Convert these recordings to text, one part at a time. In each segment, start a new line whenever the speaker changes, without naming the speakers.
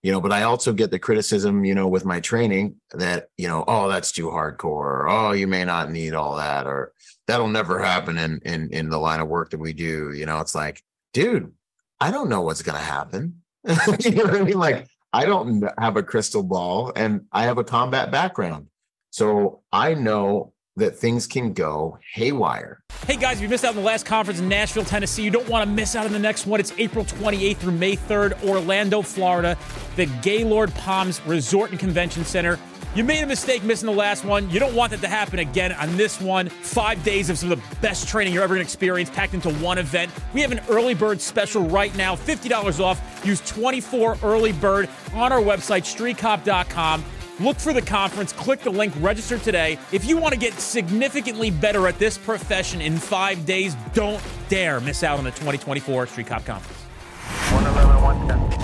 but I also get the criticism, with my training that, oh, that's too hardcore, or, oh, you may not need all that, or that'll never happen in the line of work that we do. It's like, dude, I don't know what's going to happen. You know what I mean? Like, I don't have a crystal ball, and I have a combat background. So I know that things can go haywire.
Hey guys, if you missed out on the last conference in Nashville, Tennessee, you don't want to miss out on the next one. It's April 28th through May 3rd, Orlando, Florida, the Gaylord Palms Resort and Convention Center. You made a mistake missing the last one. You don't want that to happen again on this one. 5 days of some of the best training you're ever going to experience packed into one event. We have an early bird special right now, $50 off. Use 24 early bird on our website, streetcop.com. Look for the conference, click the link, register today. If you want to get significantly better at this profession in 5 days, don't dare miss out on the 2024 Street Cop Conference.
111, 110.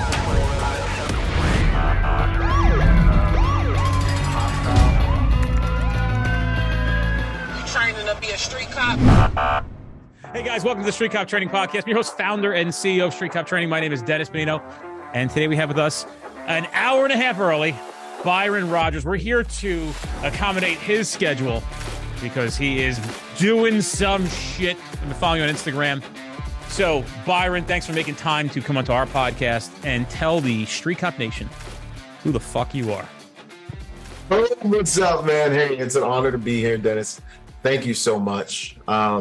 Training to be a street cop.
Hey guys, welcome to the Street Cop Training Podcast. I'm your host, founder, and CEO of Street Cop Training. My name is Dennis Benino, and today we have with us an hour and a half early, Byron Rogers. We're here to accommodate his schedule because he is doing some shit. I've been following you on Instagram. So, Byron, thanks for making time to come onto our podcast and tell the Street Cop Nation who the fuck you are.
Oh, what's up, man? Hey, it's an honor to be here, Dennis. Thank you so much.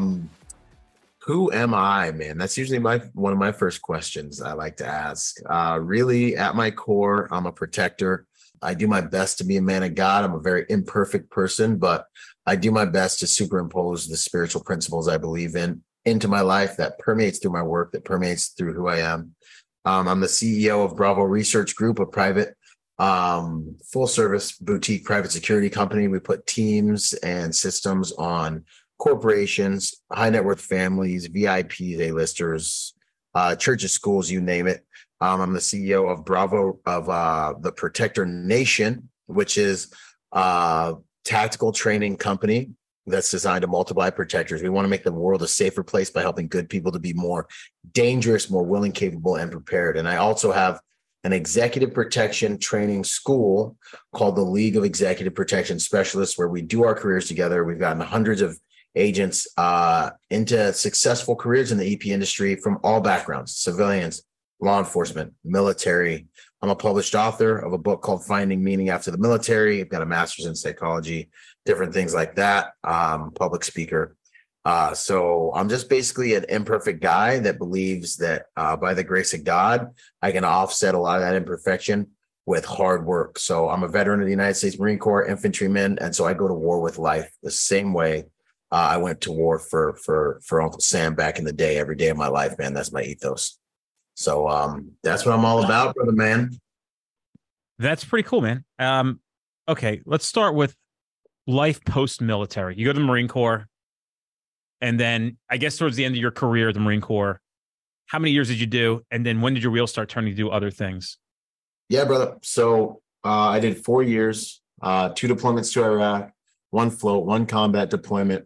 Who am I, man? That's usually one of my first questions I like to ask. Really, at my core, I'm a protector. I do my best to be a man of God. I'm a very imperfect person, but I do my best to superimpose the spiritual principles I believe in into my life that permeates through my work, that permeates through who I am. I'm the CEO of Bravo Research Group, a private full service boutique private security company. We put teams and systems on corporations, high net worth families, VIPs, A-listers, churches, schools, you name it. I'm the CEO of Bravo, of the Protector Nation, which is a tactical training company that's designed to multiply protectors. We want to make the world a safer place by helping good people to be more dangerous, more willing, capable, and prepared. And I also have an executive protection training school called the League of Executive Protection Specialists, where we do our careers together. We've gotten hundreds of agents into successful careers in the EP industry from all backgrounds: civilians, law enforcement, military. I'm a published author of a book called Finding Meaning After the Military. I've got a master's in psychology, different things like that, public speaker. So I'm just basically an imperfect guy that believes that by the grace of God, I can offset a lot of that imperfection with hard work. So I'm a veteran of the United States Marine Corps, infantryman. And so I go to war with life the same way I went to war for Uncle Sam back in the day, every day of my life, man. That's my ethos. So that's what I'm all about, brother, man.
That's pretty cool, man. Okay, let's start with life post-military. You go to the Marine Corps, and then I guess towards the end of your career at the Marine Corps, how many years did you do? And then when did your wheels start turning to do other things?
Yeah, brother. So I did 4 years, 2 deployments to Iraq, 1 float, 1 combat deployment.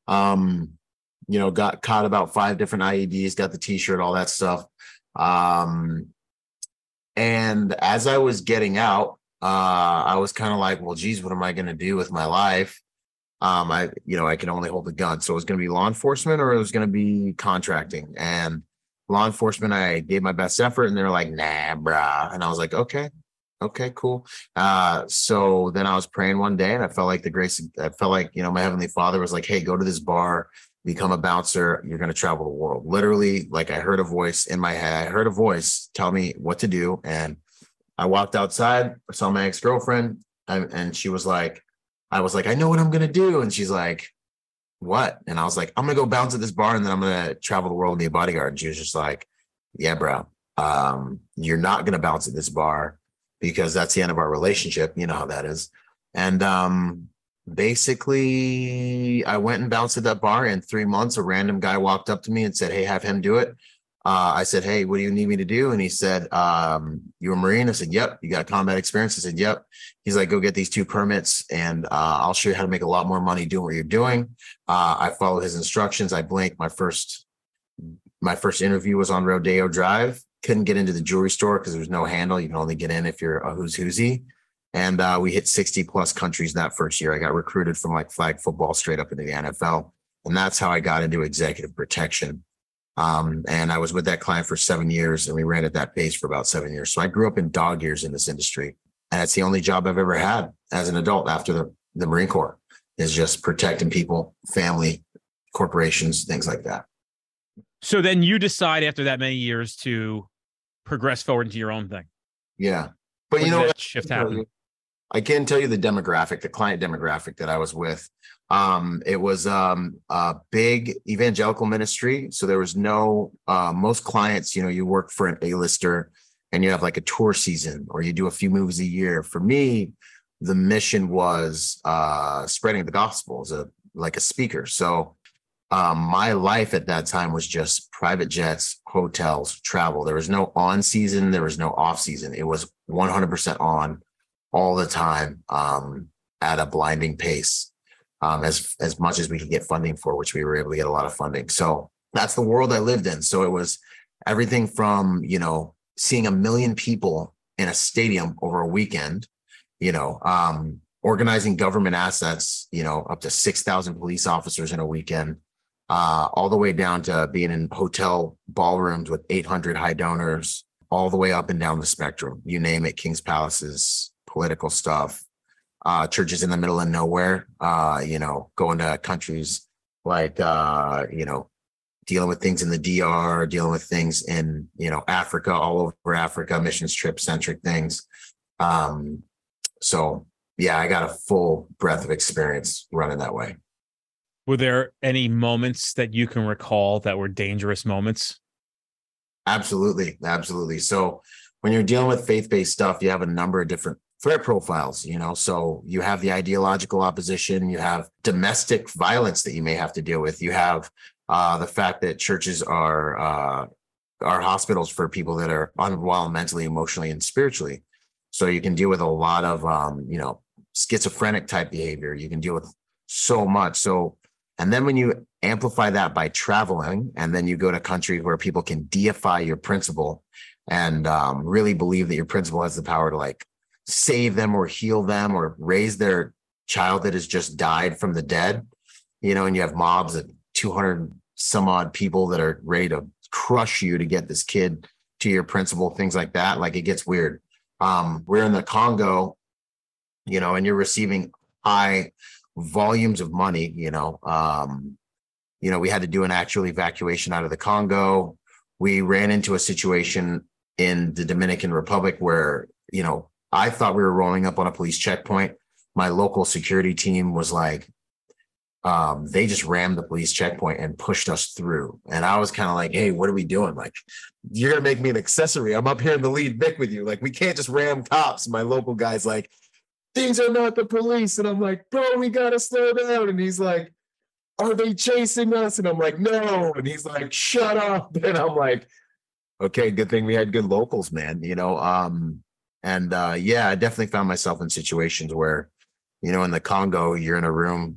Got caught about 5 different IEDs, got the T-shirt, all that stuff. And as I was getting out, I was kind of like, well, geez, what am I going to do with my life? I can only hold the gun. So it was going to be law enforcement or it was going to be contracting. And law enforcement, I gave my best effort and they were like, nah, brah. And I was like, okay, cool. So then I was praying one day and I felt like my Heavenly Father was like, hey, go to this bar, become a bouncer. You're going to travel the world. Literally, like I heard a voice in my head. I heard a voice tell me what to do. And I walked outside, I saw my ex-girlfriend and she was like, I was like, I know what I'm going to do. And she's like, what? And I was like, I'm going to go bounce at this bar and then I'm going to travel the world and be a bodyguard. And she was just like, yeah, bro, you're not going to bounce at this bar because that's the end of our relationship. You know how that is. And basically I went and bounced at that bar. In 3 months, a random guy walked up to me and said, hey, have him do it. I said, hey, what do you need me to do? And he said, you're a Marine? I said, yep. You got combat experience? I said, yep. He's like, go get these 2 permits and I'll show you how to make a lot more money doing what you're doing. I followed his instructions. I blinked. My first interview was on Rodeo Drive. couldn't get into the jewelry store because there was no handle. You can only get in if you're a who's who'sy. And we hit 60 plus countries that first year. I got recruited from like flag football straight up into the NFL. And that's how I got into executive protection. And I was with that client for 7 years, and we ran at that pace for about 7 years. So I grew up in dog years in this industry. And it's the only job I've ever had as an adult after the Marine Corps, is just protecting people, family, corporations, things like that.
So then you decide after that many years to progress forward into your own thing.
Yeah. But
When did that shift happen?
I can tell you the demographic, the client demographic that I was with. It was a big evangelical ministry. So there was no, most clients, you work for an A-lister and you have like a tour season, or you do a few movies a year. For me, the mission was spreading the gospel as like a speaker. So my life at that time was just private jets, hotels, travel. There was no on season. There was no off season. It was 100% on all the time, at a blinding pace, as much as we could get funding for, which we were able to get a lot of funding. So that's the world I lived in. So it was everything from, seeing 1 million people in a stadium over a weekend, organizing government assets, up to 6,000 police officers in a weekend, all the way down to being in hotel ballrooms with 800 high donors, all the way up and down the spectrum. You name it, King's Palaces, political stuff, churches in the middle of nowhere, going to countries like, dealing with things in the DR, dealing with things in, Africa, all over Africa, missions trip centric things. So yeah, I got a full breadth of experience running that way.
Were there any moments that you can recall that were dangerous moments?
Absolutely. Absolutely. So when you're dealing with faith-based stuff, you have a number of different threat profiles, so you have the ideological opposition, you have domestic violence that you may have to deal with. You have the fact that churches are hospitals for people that are unwell mentally, emotionally, and spiritually. So you can deal with a lot of, schizophrenic type behavior. You can deal with so much. So, and then when you amplify that by traveling, and then you go to countries where people can deify your principle and really believe that your principle has the power to like save them or heal them or raise their child that has just died from the dead, and you have mobs of 200 some odd people that are ready to crush you to get this kid to your principle, things like that. Like, it gets weird. We're in the Congo, and you're receiving high volumes of money, we had to do an actual evacuation out of the Congo. We ran into a situation in the Dominican Republic where, I thought we were rolling up on a police checkpoint. My local security team was like, they just rammed the police checkpoint and pushed us through. And I was kind of like, hey, what are we doing? Like, you're going to make me an accessory. I'm up here in the lead Vic with you. Like, we can't just ram cops. My local guy's like, these are not the police. And I'm like, bro, we got to slow down. And he's like, are they chasing us? And I'm like, no. And he's like, shut up. And I'm like, okay, good thing we had good locals, man, I definitely found myself in situations where, in the Congo, you're in a room,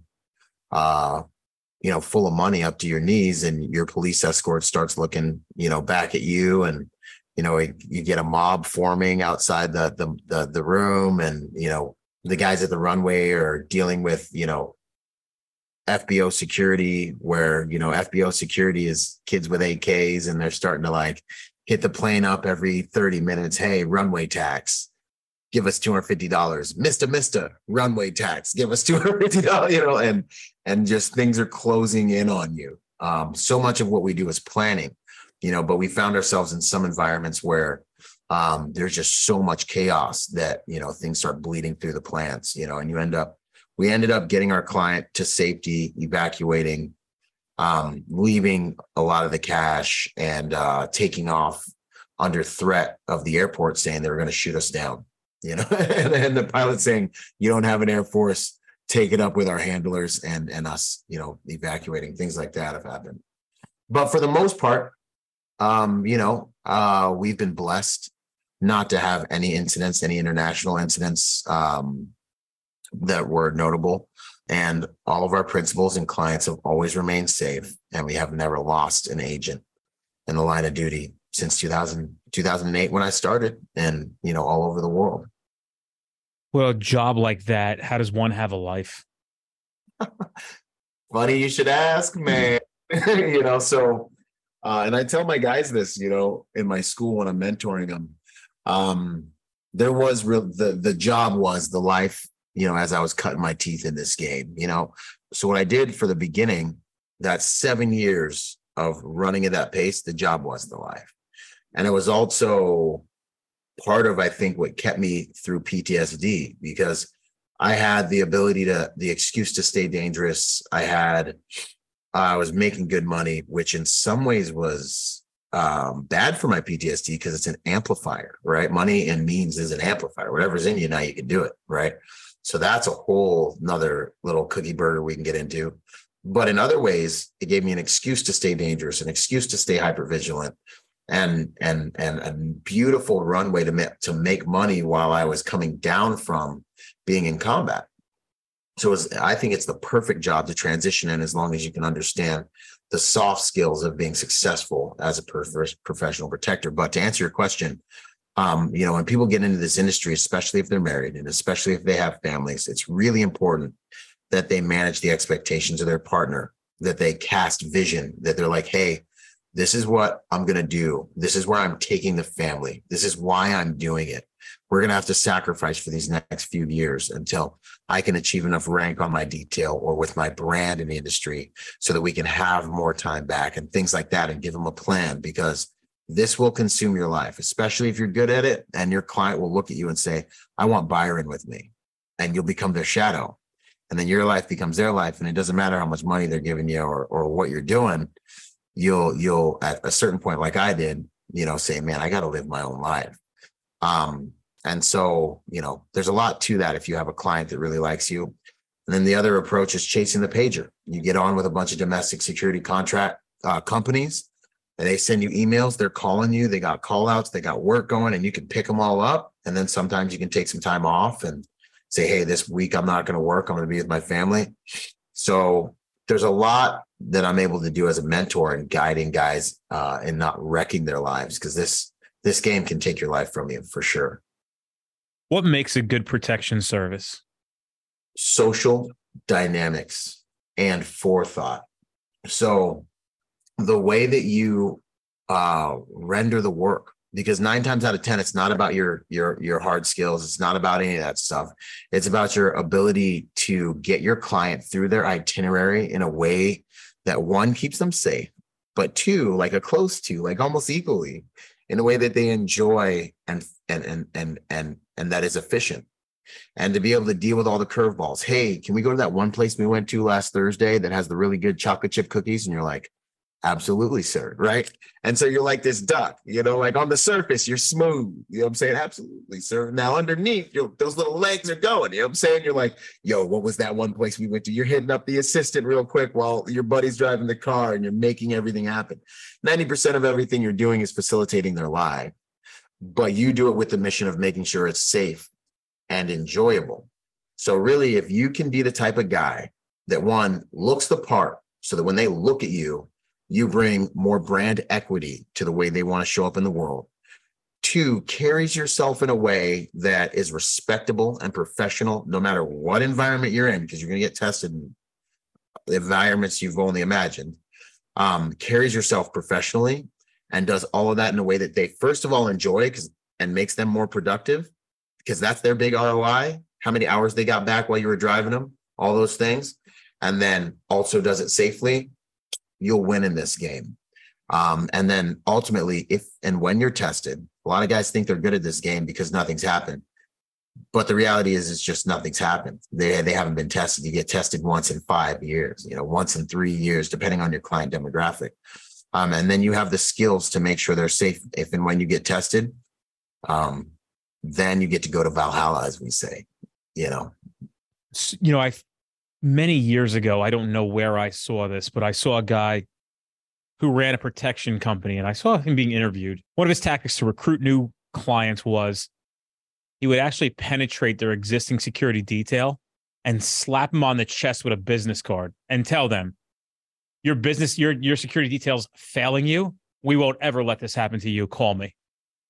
full of money up to your knees, and your police escort starts looking, back at you, and, you get a mob forming outside the room, and, the guys at the runway are dealing with, FBO security, where, FBO security is kids with AKs, and they're starting to like hit the plane up every 30 minutes. Hey, runway tax, give us $250. Mister, runway tax, give us $250, and just things are closing in on you. So much of what we do is planning, but we found ourselves in some environments where there's just so much chaos that, things start bleeding through the plants, and we ended up getting our client to safety, evacuating, leaving a lot of the cash, and taking off under threat of the airport saying they were going to shoot us down, and the pilot saying, you don't have an Air Force, take it up with our handlers, and us, evacuating. Things like that have happened. But for the most part, we've been blessed not to have any international incidents that were notable. And all of our principals and clients have always remained safe. And we have never lost an agent in the line of duty since 2000, 2008 when I started, and all over the world.
Well, a job like that, how does one have a life?
Funny you should ask, man. So and I tell my guys this, in my school when I'm mentoring them. There was the job was the life, as I was cutting my teeth in this game, So what I did for the beginning, that 7 years of running at that pace, the job was the life. And it was also part of, I think, what kept me through PTSD, because I had the excuse to stay dangerous. I was making good money, which in some ways was bad for my PTSD because it's an amplifier, right? Money and means is an amplifier. Whatever's in you now, you can do it, right? So that's a whole nother little cookie burger we can get into. But in other ways, it gave me an excuse to stay dangerous, an excuse to stay hypervigilant, and a beautiful runway to make money while I was coming down from being in combat. So I think it's the perfect job to transition in, as long as you can understand the soft skills of being successful as a professional protector. But to answer your question, when people get into this industry, especially if they're married and especially if they have families, it's really important that they manage the expectations of their partner, that they cast vision, that they're like, hey, this is what I'm going to do. This is where I'm taking the family. This is why I'm doing it. We're going to have to sacrifice for these next few years until I can achieve enough rank on my detail or with my brand in the industry so that we can have more time back and things like that, and give them a plan, because this will consume your life, especially if you're good at it, and your client will look at you and say, I want Byron with me, and you'll become their shadow. And then your life becomes their life. And it doesn't matter how much money they're giving you or what you're doing. You'll at a certain point, like I did, say, man, I got to live my own life. And so, there's a lot to that if you have a client that really likes you. And then the other approach is chasing the pager. You get on with a bunch of domestic security contract companies, and they send you emails. They're calling you. They got call outs. They got work going, and you can pick them all up. And then sometimes you can take some time off and say, hey, this week I'm not going to work. I'm going to be with my family. So there's a lot that I'm able to do as a mentor and guiding guys and not wrecking their lives, because this game can take your life from you for sure.
What makes a good protection service?
Social dynamics and forethought. So the way that you render the work, because 9 times out of 10, it's not about your hard skills. It's not about any of that stuff. It's about your ability to get your client through their itinerary in a way that, 1, keeps them safe, but 2, like almost equally, in a way that they enjoy and that is efficient. And to be able to deal with all the curveballs. Hey, can we go to that one place we went to last Thursday that has the really good chocolate chip cookies? And you're like, absolutely, sir. Right. And so you're like this duck, like on the surface, you're smooth. You know what I'm saying? Absolutely, sir. Now underneath, those little legs are going. You know what I'm saying? You're like, yo, what was that one place we went to? You're hitting up the assistant real quick while your buddy's driving the car, and you're making everything happen. 90% of everything you're doing is facilitating their life, but you do it with the mission of making sure it's safe and enjoyable. So really, if you can be the type of guy that, 1, looks the part, so that when they look at you, you bring more brand equity to the way they want to show up in the world. 2, carries yourself in a way that is respectable and professional, no matter what environment you're in, because you're going to get tested in environments you've only imagined. Carries yourself professionally and does all of that in a way that they, first of all, enjoy and makes them more productive, because that's their big ROI. How many hours they got back while you were driving them, all those things. And then also does it safely. You'll win in this game. And then ultimately, if and when you're tested, a lot of guys think they're good at this game because nothing's happened. But the reality is, it's just nothing's happened. They haven't been tested. You get tested once in 5 years, once in 3 years, depending on your client demographic. And then you have the skills to make sure they're safe if and when you get tested. Then you get to go to Valhalla, as we say,
Many years ago, I don't know where I saw this, but I saw a guy who ran a protection company, and I saw him being interviewed. One of his tactics to recruit new clients was he would actually penetrate their existing security detail and slap them on the chest with a business card and tell them, your security detail's failing you. We won't ever let this happen to you. Call me.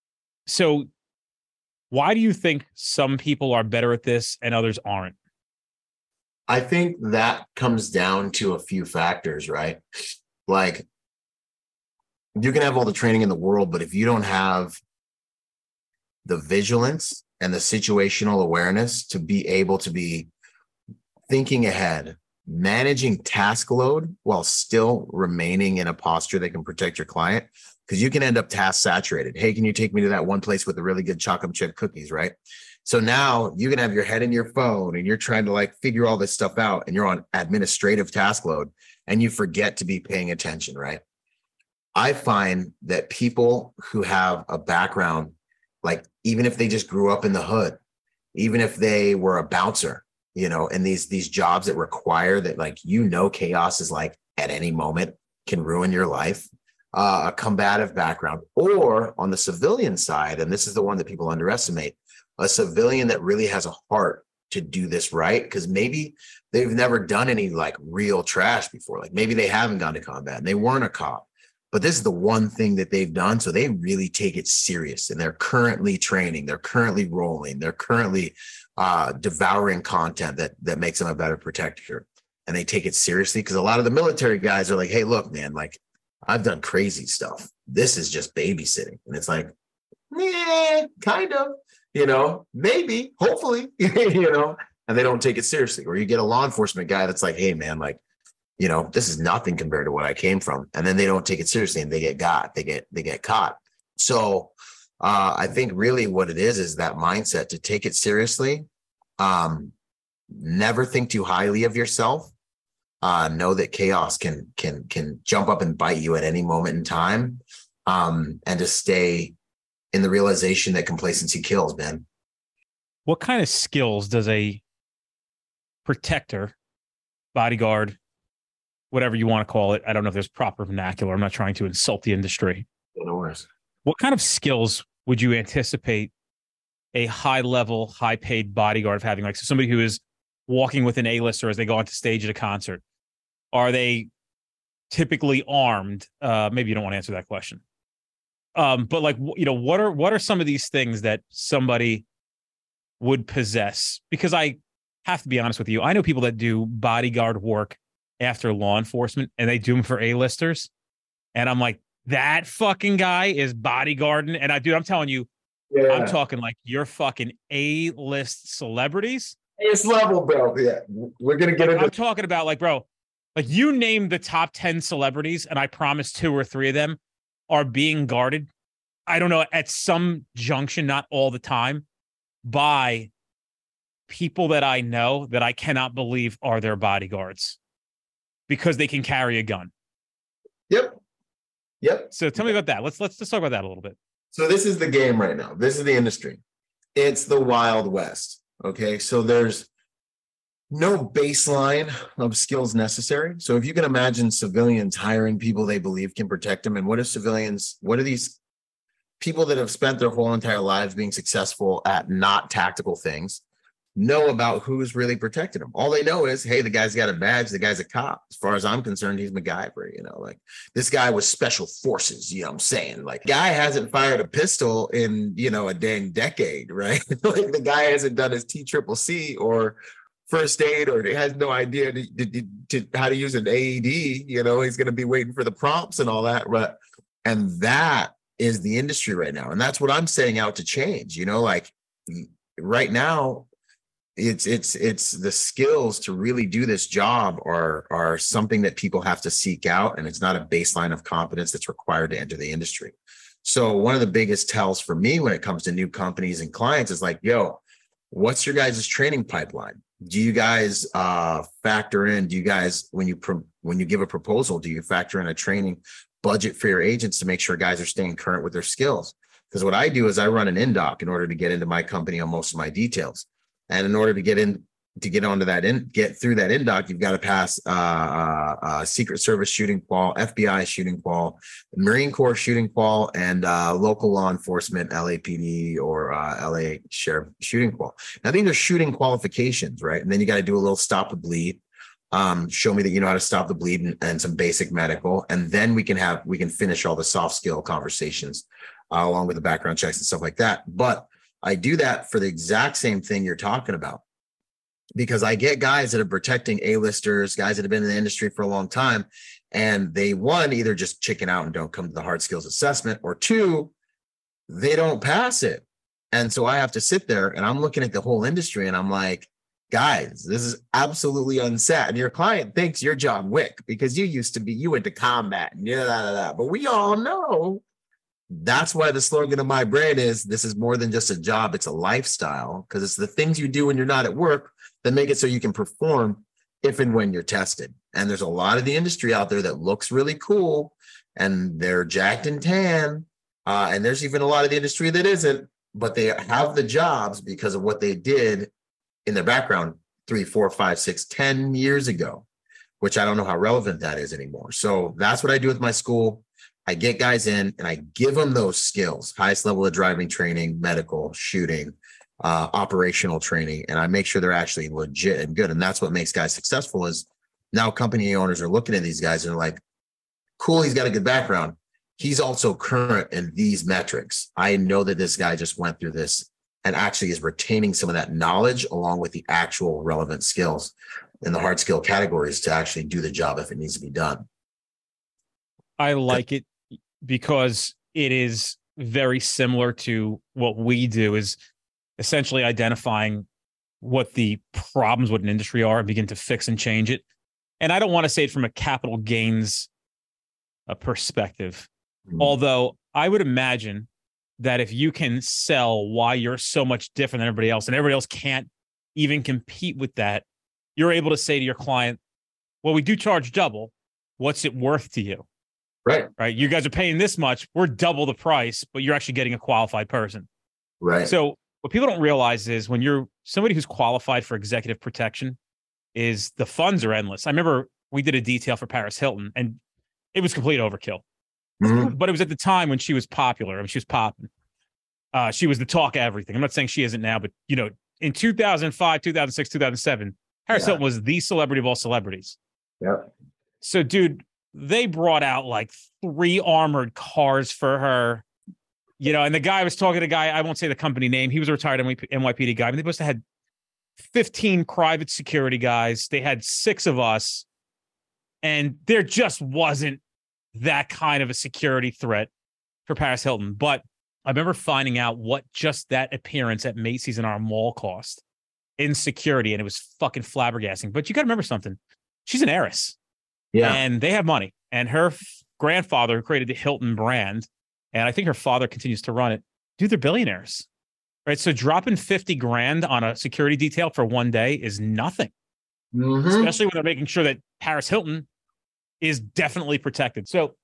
So why do you think some people are better at this and others aren't?
I think that comes down to a few factors, right? Like, you can have all the training in the world, but if you don't have the vigilance and the situational awareness to be able to be thinking ahead, managing task load while still remaining in a posture that can protect your client, because you can end up task saturated. Hey, can you take me to that one place with the really good chocolate chip cookies, right? So now you can have your head in your phone and you're trying to like figure all this stuff out and you're on administrative task load and you forget to be paying attention, right? I find that people who have a background, like even if they just grew up in the hood, even if they were a bouncer, you know, and these jobs that require that, like, you know, chaos is like at any moment can ruin your life, a combative background, or on the civilian side, and this is the one that people underestimate, a civilian that really has a heart to do this right, because maybe they've never done any like real trash before. Like maybe they haven't gone to combat and they weren't a cop, but this is the one thing that they've done. So they really take it serious and they're currently training, they're currently rolling, they're currently devouring content that makes them a better protector. And they take it seriously because a lot of the military guys are like, hey, look, man, like I've done crazy stuff. This is just babysitting. And it's like, yeah, kind of, you know, maybe, hopefully, you know, and they don't take it seriously. Or you get a law enforcement guy that's like, hey, man, like, you know, this is nothing compared to what I came from. And then they don't take it seriously and they get caught. So I think really what it is that mindset to take it seriously. Never think too highly of yourself. Know that chaos can jump up and bite you at any moment in time. And to stay in the realization that complacency kills, man.
What kind of skills does a protector, bodyguard, whatever you want to call it, I don't know if there's proper vernacular, I'm not trying to insult the industry.
No worries.
What kind of skills would you anticipate a high-level, high-paid bodyguard of having? Like, so somebody who is walking with an A-lister as they go onto stage at a concert, are they typically armed? Maybe you don't want to answer that question. But like, you know, what are some of these things that somebody would possess? Because I have to be honest with you, I know people that do bodyguard work after law enforcement and they do them for A-listers. And I'm like, that fucking guy is bodyguarding. And I'm telling you, yeah. I'm talking like you're fucking A-list celebrities.
It's level, bro. Yeah, we're gonna get into.
I'm talking about like, bro, like you name the top 10 celebrities, and I promise 2 or 3 of them are being guarded. I don't know, at some junction, not all the time, by people that I know that I cannot believe are their bodyguards because they can carry a gun.
Yep.
So tell me about that. Let's just talk about that a little bit.
So this is the game right now. This is the industry. It's the Wild West. Okay. So there's no baseline of skills necessary. So if you can imagine civilians hiring people they believe can protect them, and what are these people that have spent their whole entire lives being successful at not tactical things know about who's really protecting them? All they know is, hey, the guy's got a badge, the guy's a cop. As far as I'm concerned, he's MacGyver, you know, like this guy was special forces, you know what I'm saying? Like, guy hasn't fired a pistol in, you know, a dang decade, right? Like the guy hasn't done his TCCC or first aid, or has no idea to how to use an AED, you know, he's going to be waiting for the prompts and all that. Right? And that is the industry right now. And that's what I'm setting out to change, you know, like right now, it's the skills to really do this job are something that people have to seek out, and it's not a baseline of competence that's required to enter the industry. So one of the biggest tells for me when it comes to new companies and clients is like, yo, what's your guys' training pipeline? Do you guys factor in? Do you guys, when you give a proposal, do you factor in a training budget for your agents to make sure guys are staying current with their skills? Because what I do is I run an in-doc in order to get into my company on most of my details. And in order to get through that in-doc, you've got to pass Secret Service shooting qual, FBI shooting qual, Marine Corps shooting qual, and local law enforcement, LAPD or LA Sheriff shooting qual. Now, these are shooting qualifications, right? And then you got to do a little stop the bleed. Show me that you know how to stop the bleed and some basic medical. And then we can finish all the soft skill conversations along with the background checks and stuff like that. But I do that for the exact same thing you're talking about, because I get guys that are protecting A-listers, guys that have been in the industry for a long time, and they, one, either just chicken out and don't come to the hard skills assessment, or two, they don't pass it. And so I have to sit there and I'm looking at the whole industry and I'm like, guys, this is absolutely unsaid. And your client thinks you're John Wick because you went to combat and but we all know that's why the slogan of my brand is, this is more than just a job, it's a lifestyle, because it's the things you do when you're not at work that make it so you can perform if and when you're tested. And there's a lot of the industry out there that looks really cool and they're jacked and tan. And there's even a lot of the industry that isn't, but they have the jobs because of what they did in their background 3, 4, 5, 6, 10 years ago, which I don't know how relevant that is anymore. So that's what I do with my school. I get guys in and I give them those skills, highest level of driving training, medical, shooting, operational training, and I make sure they're actually legit and good. And that's what makes guys successful, is now company owners are looking at these guys and they're like, cool, he's got a good background. He's also current in these metrics. I know that this guy just went through this and actually is retaining some of that knowledge along with the actual relevant skills in the hard skill categories to actually do the job if it needs to be done.
I like it because it is very similar to what we do, is essentially identifying what the problems with an industry are and begin to fix and change it. And I don't want to say it from a capital gains perspective, although I would imagine that if you can sell why you're so much different than everybody else and everybody else can't even compete with that, you're able to say to your client, well, we do charge double. What's it worth to you? Right. You guys are paying this much. We're double the price, but you're actually getting a qualified person.
Right.
So what people don't realize is when you're somebody who's qualified for executive protection, is the funds are endless. I remember we did a detail for Paris Hilton and it was complete overkill. Mm-hmm. But it was at the time when she was popular. I mean, she was popping. She was the talk of everything. I'm not saying she isn't now, but in 2005, 2006, 2007, Paris Hilton was the celebrity of all celebrities.
Yeah.
So, dude, they brought out like 3 armored cars for her, and the guy was talking to a guy, I won't say the company name. He was a retired NYPD guy. I mean, they must have had 15 private security guys. They had 6 of us. And there just wasn't that kind of a security threat for Paris Hilton. But I remember finding out what just that appearance at Macy's in our mall cost in security. And it was fucking flabbergasting. But you got to remember something. She's an heiress. Yeah. And they have money. And her grandfather created the Hilton brand, and I think her father continues to run it. Dude, they're billionaires. Right? So dropping $50,000 on a security detail for one day is nothing. Mm-hmm. Especially when they're making sure that Paris Hilton is definitely protected. So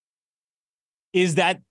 is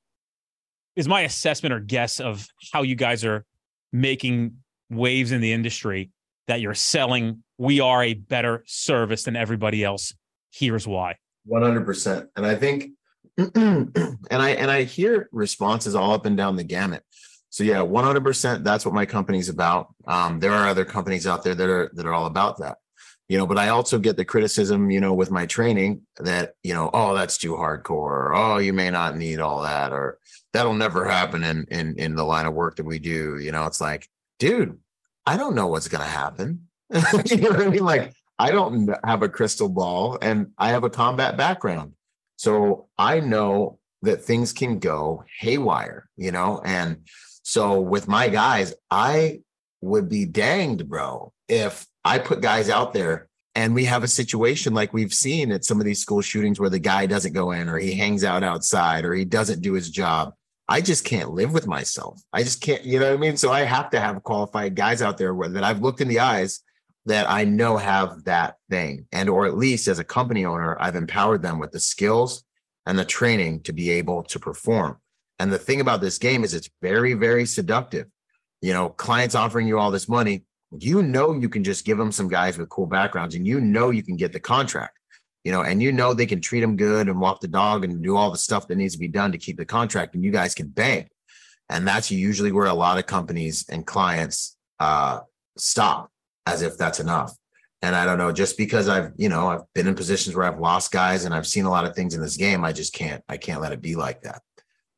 my assessment or guess of how you guys are making waves in the industry, that you're selling, we are a better service than everybody else. Here's why.
100%. And I think, and I hear responses all up and down the gamut. So yeah, 100%. That's what my company's about. There are other companies out there that are all about that, but I also get the criticism, with my training that, oh, that's too hardcore. Or, oh, you may not need all that, or that'll never happen in the line of work that we do. It's like, dude, I don't know what's going to happen. You know what I mean? Like, I don't have a crystal ball and I have a combat background. So I know that things can go haywire, and so with my guys, I would be danged, bro, if I put guys out there and we have a situation like we've seen at some of these school shootings where the guy doesn't go in, or he hangs out outside, or he doesn't do his job. I just can't live with myself. I just can't, you know what I mean? So I have to have qualified guys out there that I've looked in the eyes that I know have that thing. And, or at least as a company owner, I've empowered them with the skills and the training to be able to perform. And the thing about this game is it's very, very seductive. Clients offering you all this money, you can just give them some guys with cool backgrounds, and you can get the contract, and they can treat them good and walk the dog and do all the stuff that needs to be done to keep the contract, and you guys can bang. And that's usually where a lot of companies and clients stop, as if that's enough. And I don't know, just because I've been in positions where I've lost guys and I've seen a lot of things in this game, I can't let it be like that.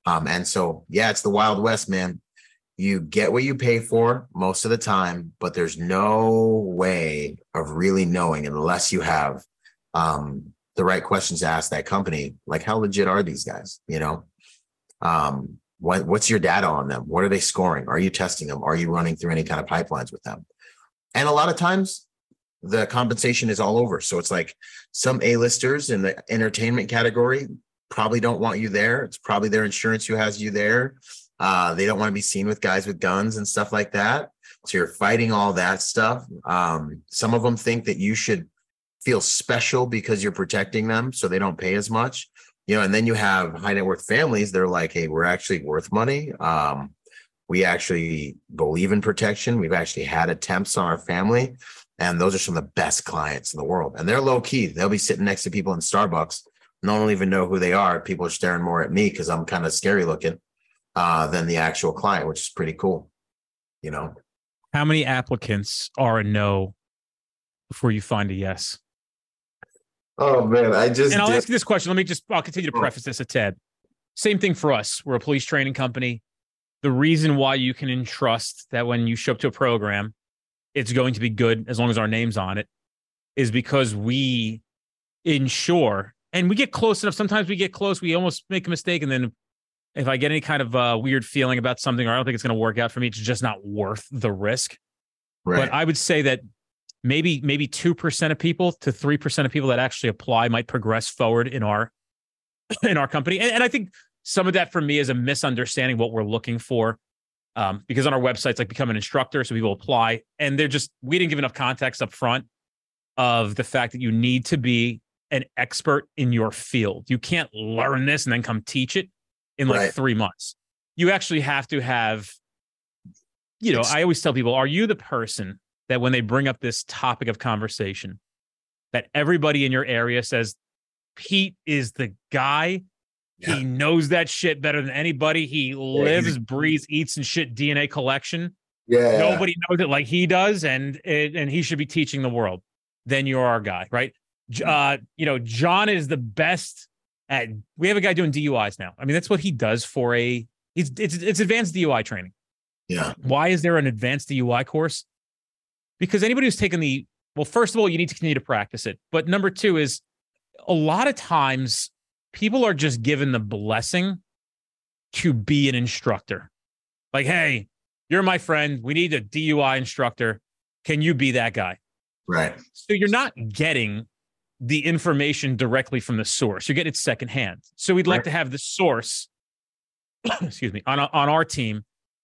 And so, yeah, it's the Wild West, man. You get what you pay for most of the time, but there's no way of really knowing unless you have the right questions to ask that company. Like, how legit are these guys? You know, what's your data on them? What are they scoring? Are you testing them? Are you running through any kind of pipelines with them? And a lot of times the compensation is all over. So it's like some A-listers in the entertainment category probably don't want you there. It's probably their insurance who has you there. They don't want to be seen with guys with guns and stuff like that. So you're fighting all that stuff. Some of them think that you should feel special because you're protecting them, so they don't pay as much. You know, and then you have high net worth families. They're like, hey, we're actually worth money. We actually believe in protection. We've actually had attempts on our family. And those are some of the best clients in the world. And they're low key. They'll be sitting next to people in Starbucks. And I don't even know who they are. People are staring more at me because I'm kind of scary looking than the actual client, which is pretty cool. You know,
How many applicants are a no before you find a yes?
oh man,
And I'll ask you this question. I'll continue to preface this a tad. Same thing for us. We're a police training company. The reason why you can entrust that when you show up to a program, it's going to be good as long as our name's on it is because we ensure, and we get close enough. Sometimes we get close. We almost make a mistake. And then if I get any kind of weird feeling about something, or I don't think it's going to work out for me, it's just not worth the risk.
Right.
But I would say that maybe 2% of people to 3% of people that actually apply might progress forward in our company. And I think some of that for me is a misunderstanding what we're looking for. Because on our websites, like become an instructor, so people apply, and we didn't give enough context up front of the fact that you need to be an expert in your field. You can't learn this and then come teach it in like 3 months. You actually have to have, I always tell people, are you the person that when they bring up this topic of conversation, that everybody in your area says, Pete is the guy? Yeah. He knows that shit better than anybody. He lives, breathes, eats, and shit DNA collection.
Yeah.
Nobody knows it like he does, and he should be teaching the world. Then you're our guy, right? John is the best at. We have a guy doing DUIs now. I mean, that's what he does for it's advanced DUI training.
Yeah.
Why is there an advanced DUI course? Because anybody who's taken first of all, you need to continue to practice it. But number two is a lot of times people are just given the blessing to be an instructor. Like, hey, you're my friend. We need a DUI instructor. Can you be that guy?
Right.
So you're not getting the information directly from the source. You're getting it secondhand. So we'd like to have the source, excuse me, on our team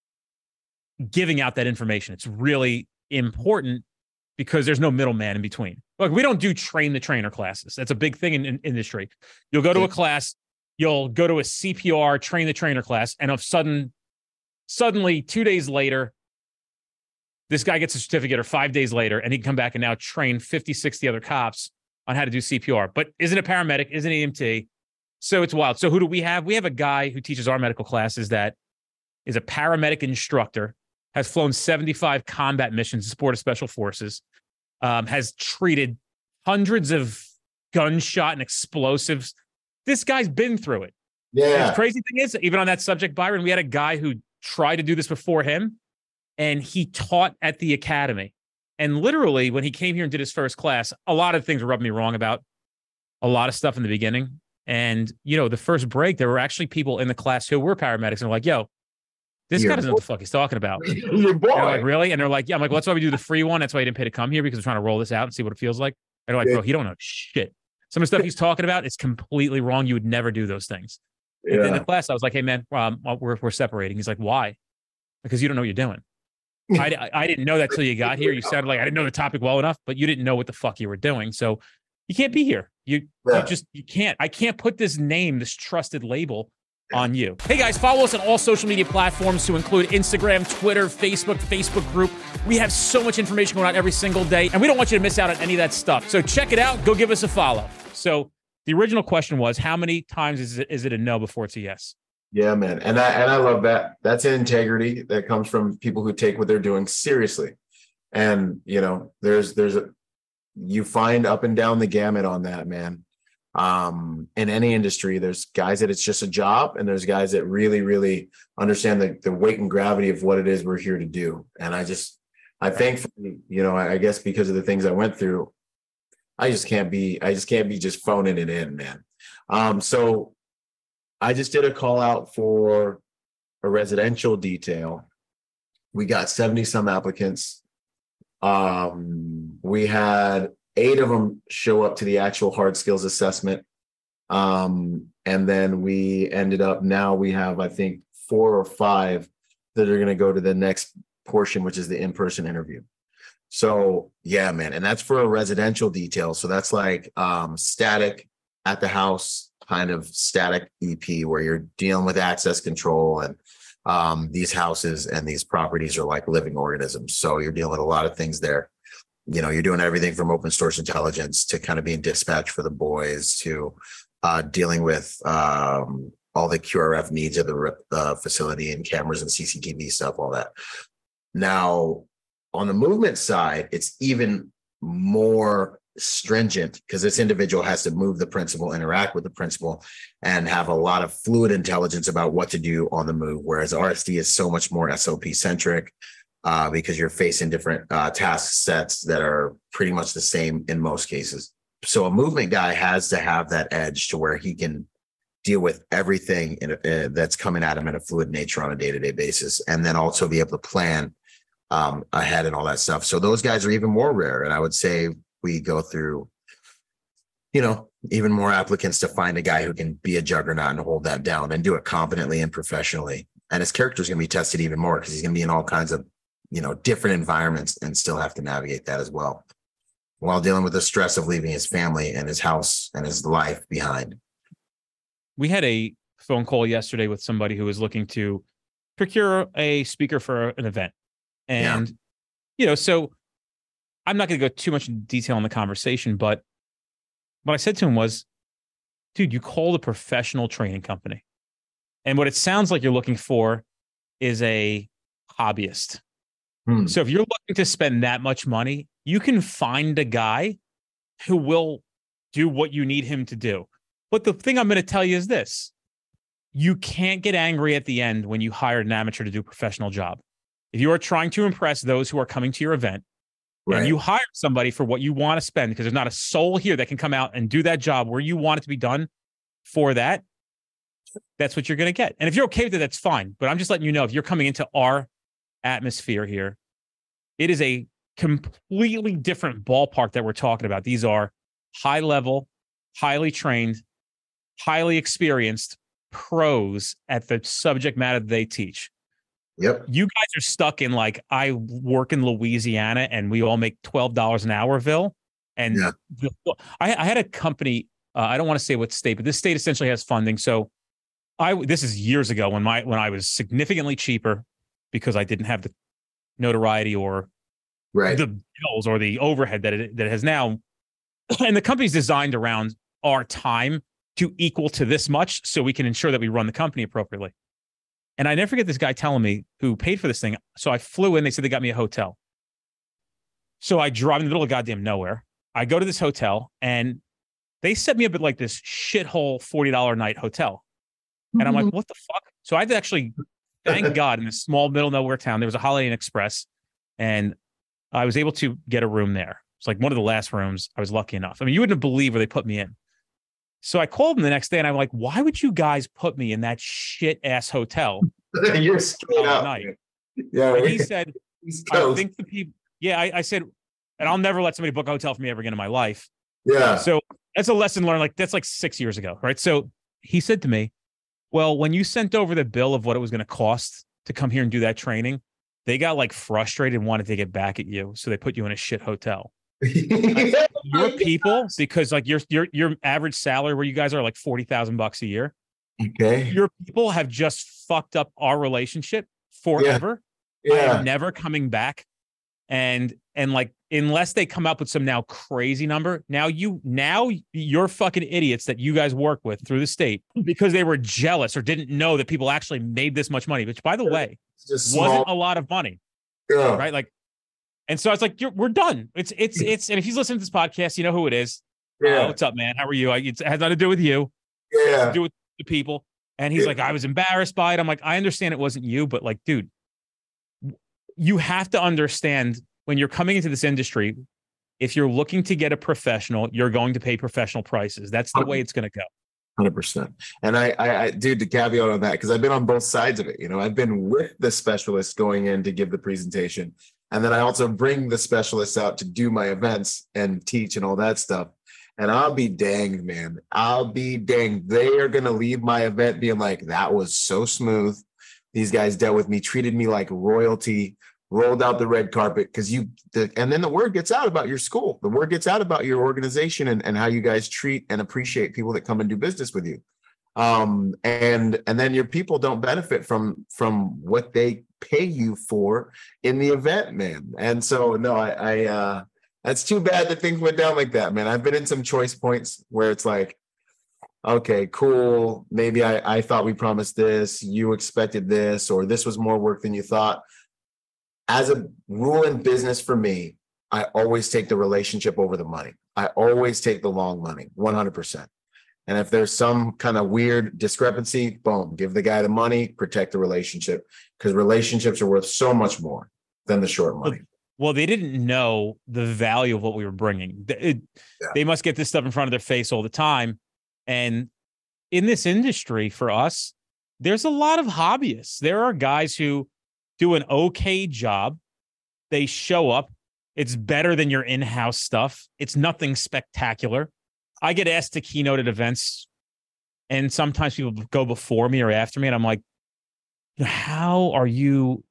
giving out that information. It's really important because there's no middleman in between. Look, we don't do train the trainer classes. That's a big thing in industry. You'll go to a class, you'll go to a CPR train the trainer class, and suddenly 2 days later, this guy gets a certificate, or 5 days later, and he can come back and now train 50, 60 other cops on how to do CPR. But isn't a paramedic, isn't an EMT. So it's wild. So who do we have? We have a guy who teaches our medical classes that is a paramedic instructor, has flown 75 combat missions in support of special forces, has treated hundreds of gunshot and explosives. This guy's been through it.
Yeah.
And the crazy thing is, even on that subject, Byron, we had a guy who tried to do this before him, and he taught at the academy. And literally, when he came here and did his first class, a lot of things were rubbing me wrong about a lot of stuff in the beginning. And, the first break, there were actually people in the class who were paramedics and were like, yo, this guy doesn't know what the fuck he's talking about.
Your boy.
And I'm like, really? And they're like, yeah. I'm like, well, that's why we do the free one. That's why he didn't pay to come here, because we're trying to roll this out and see what it feels like. And they're like, bro, he don't know shit. Some of the stuff he's talking about is completely wrong. You would never do those things. And in the class, I was like, hey, man, we're separating. He's like, why? Because you don't know what you're doing. I didn't know that till you got here. You sounded like I didn't know the topic well enough, but you didn't know what the fuck you were doing. So you can't be here. You can't. I can't put this name, this trusted label on you. Hey guys, follow us on all social media platforms to include Instagram, Twitter, Facebook group. We have so much information going out every single day, and we don't want you to miss out on any of that stuff. So check it out. Go give us a follow. So the original question was, how many times is it a no before it's a yes?
Yeah, man. And I love that. That's an integrity that comes from people who take what they're doing seriously. And, you find up and down the gamut on that, man. In any industry, there's guys that it's just a job, and there's guys that really, really understand the weight and gravity of what it is we're here to do. And I thankfully, I guess because of the things I went through, I just can't be just phoning it in, man. So I just did a call out for a residential detail. We got 70 some applicants. We had 8 of them show up to the actual hard skills assessment. And then we ended up, now we have, I think, 4 or 5 that are going to go to the next portion, which is the in-person interview. So yeah, man. And that's for a residential detail. So that's like static at the house, kind of static EP, where you're dealing with access control, and these houses and these properties are like living organisms. So you're dealing with a lot of things there. You're doing everything from open source intelligence to kind of being dispatched for the boys to dealing with all the QRF needs of the facility and cameras and CCTV stuff, all that. Now, on the movement side, it's even more stringent because this individual has to move the principal, interact with the principal, and have a lot of fluid intelligence about what to do on the move. Whereas RSD is so much more SOP centric because you're facing different task sets that are pretty much the same in most cases. So a movement guy has to have that edge to where he can deal with everything that's coming at him in a fluid nature on a day-to-day basis, and then also be able to plan ahead and all that stuff. So those guys are even more rare. And I would say we go through, even more applicants to find a guy who can be a juggernaut and hold that down and do it competently and professionally. And his character is going to be tested even more because he's going to be in all kinds of, different environments and still have to navigate that as well, while dealing with the stress of leaving his family and his house and his life behind.
We had a phone call yesterday with somebody who was looking to procure a speaker for an event. And, so I'm not going to go too much in detail in the conversation, but what I said to him was, dude, you called a professional training company. And what it sounds like you're looking for is a hobbyist. So if you're looking to spend that much money, you can find a guy who will do what you need him to do. But the thing I'm going to tell you is this: you can't get angry at the end when you hired an amateur to do a professional job. If you are trying to impress those who are coming to your event, right, and you hire somebody for what you want to spend, because there's not a soul here that can come out and do that job where you want it to be done for that, that's what you're going to get. And if you're okay with it, that's fine. But I'm just letting you know, if you're coming into our atmosphere here, it is a completely different ballpark that we're talking about. These are high level, highly trained, highly experienced pros at the subject matter they teach.
Yep.
You guys are stuck in I work in Louisiana and we all make $12 an hourville. And I had a company, I don't want to say what state, but this state essentially has funding. So this is years ago when I was significantly cheaper because I didn't have the notoriety or the bills or the overhead that it has now. And the company's designed around our time to equal to this much so we can ensure that we run the company appropriately. And I never forget this guy telling me who paid for this thing. So I flew in. They said they got me a hotel. So I drive in the middle of goddamn nowhere. I go to this hotel and they set me up at this shithole $40 a night hotel. And I'm like, what the fuck? So I had to actually, thank God, in this small middle nowhere town, there was a Holiday Inn Express, and I was able to get a room there. It's one of the last rooms. I was lucky enough. I mean, you wouldn't believe where they put me in. So I called him the next day and I'm like, why would you guys put me in that shit ass hotel?
You're straight up.
Night? Yeah. And he said, I think the people, I said, and I'll never let somebody book a hotel for me ever again in my life.
Yeah.
So that's a lesson learned. That's 6 years ago. Right. So he said to me, well, when you sent over the bill of what it was going to cost to come here and do that training, they got frustrated and wanted to get back at you. So they put you in a shit hotel. Your people, because your average salary where you guys are $40,000 a year.
Okay.
Your people have just fucked up our relationship forever. Yeah. I am never coming back. And unless they come up with some now crazy number, now you're fucking idiots that you guys work with through the state because they were jealous or didn't know that people actually made this much money, which by the way, wasn't a lot of money. Yeah. Right. And so I was like, we're done. It's, and if he's listening to this podcast, you know who it is.
Yeah.
What's up, man? How are you? It has nothing to do with you. It's to
Yeah.
do with the people. And he's
Yeah.
like, I was embarrassed by it. I'm like, I understand it wasn't you, but like, dude, you have to understand when you're coming into this industry, if you're looking to get a professional, you're going to pay professional prices. That's the way it's going to go.
100%. And I dude, to caveat on that, because I've been on both sides of it. You know, I've been with the specialist going in to give the presentation. And then I also bring the specialists out to do my events and teach and all that stuff. And I'll be danged, man. I'll be danged. They are going to leave my event being like, that was so smooth. These guys dealt with me, treated me like royalty, rolled out the red carpet. And then the word gets out about your school. The word gets out about your organization and how you guys treat and appreciate people that come and do business with you. And then your people don't benefit from what they pay you for in the event, man. And so, no, I that's too bad that things went down like that, man. I've been in some choice points where it's like, okay, cool. Maybe I thought we promised this, you expected this, or this was more work than you thought. As a rule in business for me, I always take the relationship over the money. I always take the long money, 100%. And if there's some kind of weird discrepancy, boom, give the guy the money, protect the relationship, because relationships are worth so much more than the short money.
Well, they didn't know the value of what we were bringing. They must get this stuff in front of their face all the time. And in this industry, for us, there's a lot of hobbyists. There are guys who do an okay job. They show up. It's better than your in-house stuff. It's nothing spectacular. I get asked to keynote at events, and sometimes people go before me or after me, and I'm like, how are you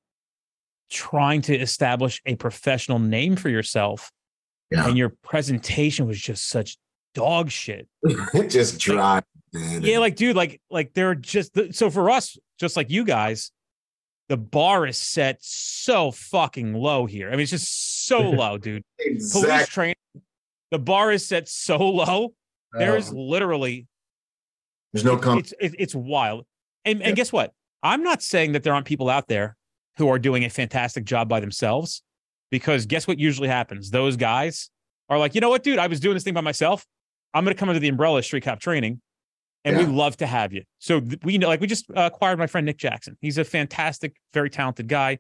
trying to establish a professional name for yourself? Yeah. And your presentation was just such dog shit.
It just dry, man.
Yeah, like, dude, like they're just so for us, just like you guys, the bar is set so fucking low here. I mean, it's just so low, dude.
Exactly.
Police training, the bar is set so low. There is literally
there's no
it's wild. And guess what? I'm not saying that there aren't people out there who are doing a fantastic job by themselves, because guess what usually happens? Those guys are like, you know what, dude, I was doing this thing by myself. I'm going to come into the umbrella Street Cop training, and we'd love to have you. So we know, like, we just acquired my friend Nick Jackson. He's a fantastic, very talented guy.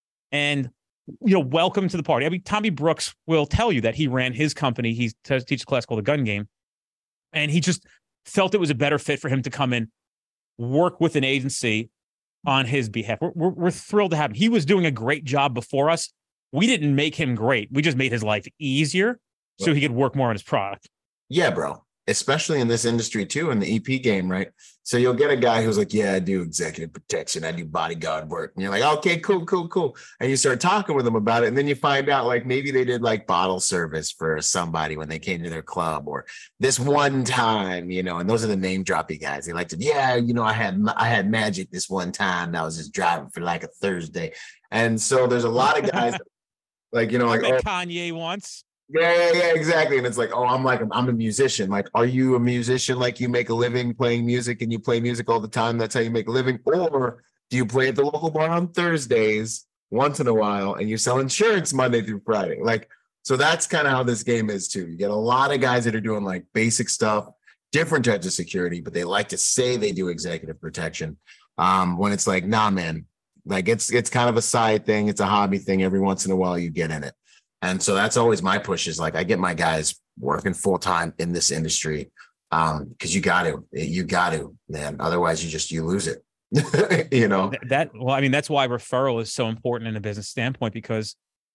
And, you know, welcome to the party. I mean, Tommy Brooks will tell you that he ran his company. He teaches a class called The Gun Game. And he just felt it was a better fit for him to come in, work with an agency on his behalf. We're thrilled to have him. He was doing a great job before us. We didn't make him great. We just made his life easier so he could work more on his product.
Yeah, bro. Especially in this industry too, in the EP game, right? So you'll get a guy who's like, yeah, I do executive protection, I do bodyguard work. And you're like, okay, cool. And you start talking with them about it. And then you find out like maybe they did like bottle service for somebody when they came to their club, or this one time, you know, and those are the name droppy guys. They like to, yeah, you know, I had magic this one time. I was just driving for like a Thursday. And so there's a lot of guys like, you know, like
Kanye once.
Yeah, exactly. And it's like, oh, I'm a musician. Like, are you a musician? Like, you make a living playing music and you play music all the time? That's how you make a living? Or do you play at the local bar on Thursdays once in a while and you sell insurance Monday through Friday? Like, so that's kind of how this game is too. You get a lot of guys that are doing like basic stuff, different types of security, but they like to say they do executive protection. When it's like, nah, man, like it's kind of a side thing. It's a hobby thing. Every once in a while you get in it. And so that's always my push, is like, I get my guys working full time in this industry. Cause you got to, man. Otherwise you lose it, you know?
Well, I mean, that's why referral is so important in a business standpoint, because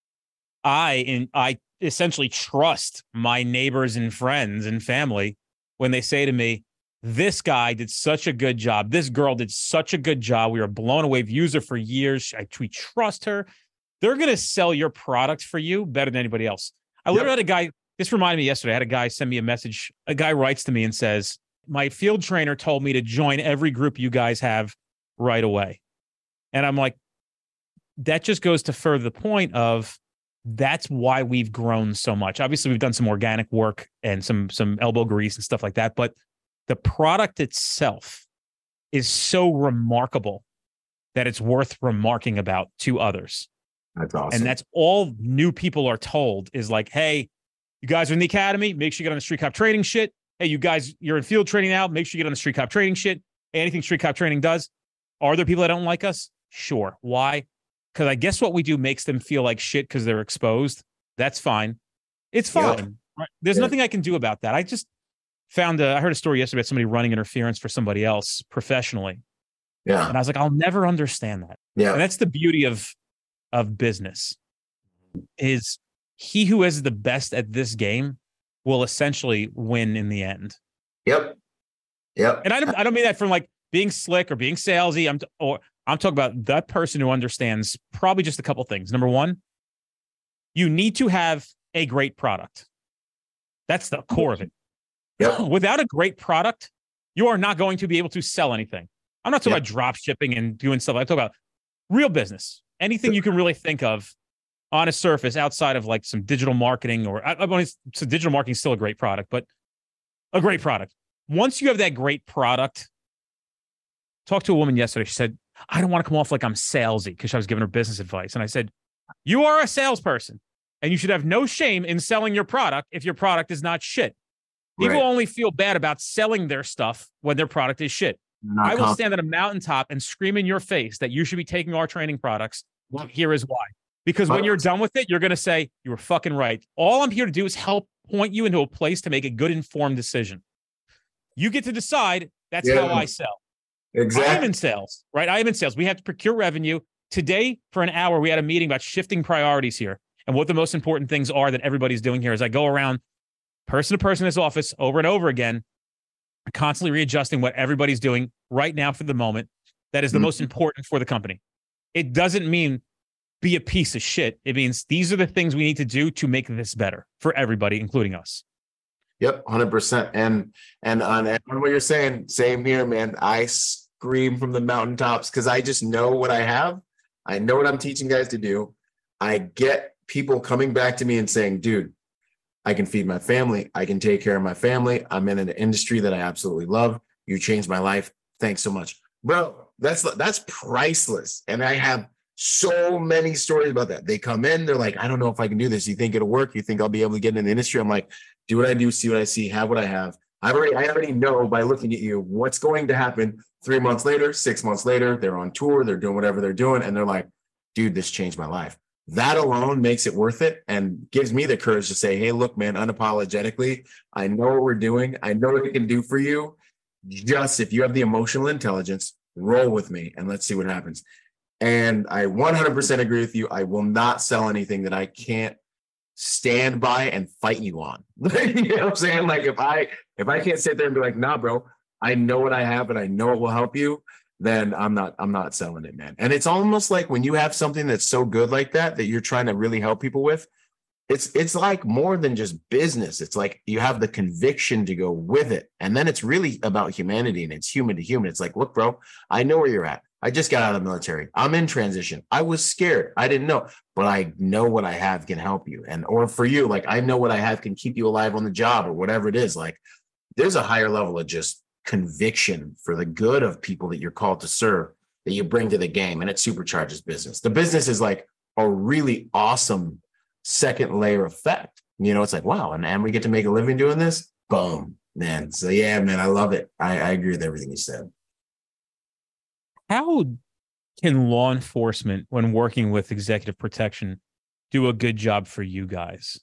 I essentially trust my neighbors and friends and family when they say to me, this guy did such a good job. This girl did such a good job. We were blown away. We've used her for years. We trust her. They're going to sell your product for you better than anybody else. I literally had a guy, this reminded me yesterday, I had a guy send me a message. A guy writes to me and says, my field trainer told me to join every group you guys have right away. And I'm like, that just goes to further the point of that's why we've grown so much. Obviously, we've done some organic work and some elbow grease and stuff like that. But the product itself is so remarkable that it's worth remarking about to others.
That's awesome.
And that's all new people are told, is like, hey, You guys are in the academy. Make sure you get on the Street Cop training shit. Hey, you guys, you're in field training now. Make sure you get on the Street Cop training shit. Anything Street Cop training does. Are there people that don't like us? Sure. Why? Because I guess what we do makes them feel like shit because they're exposed. That's fine. It's fine.
Yep.
Right? There's nothing I can do about that. I just I heard a story yesterday about somebody running interference for somebody else professionally.
Yeah.
And I was like, I'll never understand that.
Yeah.
And that's the beauty of business is he who is the best at this game will essentially win in the end.
Yep. Yep.
And I don't mean that from like being slick or being salesy. I'm talking about that person who understands probably just a couple things. Number one, you need to have a great product. That's the core of it.
Yep.
Without a great product, you are not going to be able to sell anything. I'm not talking about drop shipping and doing stuff. I'm talking about real business. Anything you can really think of on a surface outside of like some digital marketing so digital marketing is still a great product, but a great product. Once you have that great product, talked to a woman yesterday. She said, I don't want to come off like I'm salesy because I was giving her business advice. And I said, you are a salesperson and you should have no shame in selling your product if your product is not shit. People only feel bad about selling their stuff when their product is shit. I will stand at a mountaintop and scream in your face that you should be taking our training products. Here is why. Because when you're done with it, you're going to say, you were fucking right. All I'm here to do is help point you into a place to make a good informed decision. You get to decide. That's how I sell.
Exactly.
I am in sales, right? I am in sales. We have to procure revenue. Today, for an hour, we had a meeting about shifting priorities here. And what the most important things are that everybody's doing here is I go around person to person in this office over and over again, constantly readjusting what everybody's doing right now for the moment. That is the most important for the company. It doesn't mean be a piece of shit. It means these are the things we need to do to make this better for everybody, including us.
Yep, 100%. And on what you're saying, same here, man. I scream from the mountaintops because I just know what I have. I know what I'm teaching guys to do. I get people coming back to me and saying, dude, I can feed my family. I can take care of my family. I'm in an industry that I absolutely love. You changed my life. Thanks so much. Bro, that's priceless. And I have so many stories about that. They come in, they're like, I don't know if I can do this. You think it'll work? You think I'll be able to get in the industry? I'm like, do what I do, see what I see, have what I have. I already know by looking at you what's going to happen 3 months later, 6 months later. They're on tour, they're doing whatever they're doing. And they're like, dude, this changed my life. That alone makes it worth it and gives me the courage to say, hey, look, man, unapologetically, I know what we're doing. I know what it can do for you. Just if you have the emotional intelligence, roll with me and let's see what happens. And I 100% agree with you. I will not sell anything that I can't stand by and fight you on. You know what I'm saying? Like if I can't sit there and be like, nah, bro, I know what I have and I know it will help you, then I'm not selling it, man. And it's almost like when you have something that's so good like that you're trying to really help people with, it's like more than just business. It's like you have the conviction to go with it. And then it's really about humanity and it's human to human. It's like, look, bro, I know where you're at. I just got out of the military. I'm in transition. I was scared. I didn't know, but I know what I have can help you. Or for you, like I know what I have can keep you alive on the job or whatever it is. Like there's a higher level of just conviction for the good of people that you're called to serve that you bring to the game, and it supercharges business. The business is like a really awesome second layer effect. You know, it's like, wow, and we get to make a living doing this. Boom, man. So yeah, man, I love it. I agree with everything you said.
How can law enforcement, when working with executive protection, do a good job for you guys?